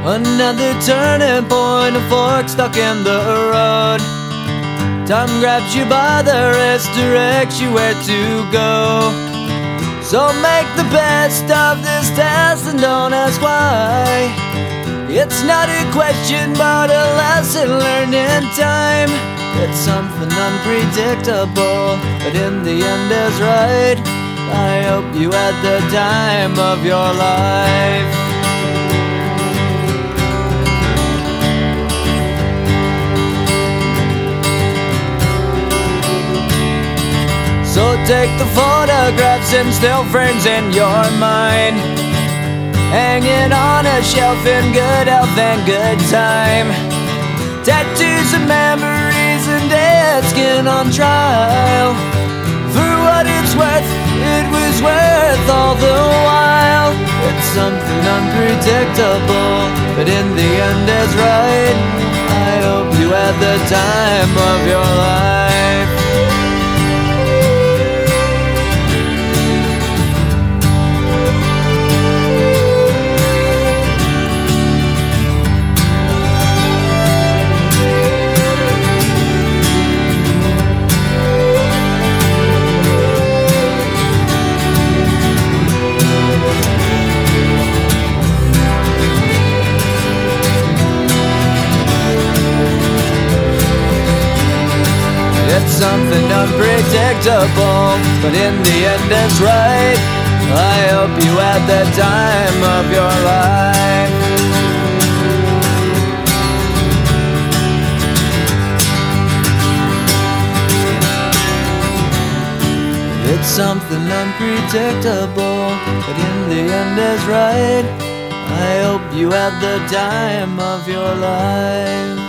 Another turning point, a fork stuck in the road. Time grabs you by the wrist, directs you where to go. So make the best of this test and don't ask why. It's not a question but a lesson learned in time. It's something unpredictable, but in the end is right. I hope you had the time of your life. So take the photographs and still frames in your mind, hanging on a shelf in good health and good time. Tattoos and memories and dead skin on trial. For what it's worth, it was worth all the while. It's something unpredictable, but in the end is right. I hope you had the time of your life. It's something unpredictable, but in the end it's right. I hope you had the time of your life. It's something unpredictable, but in the end is right. I hope you had the time of your life.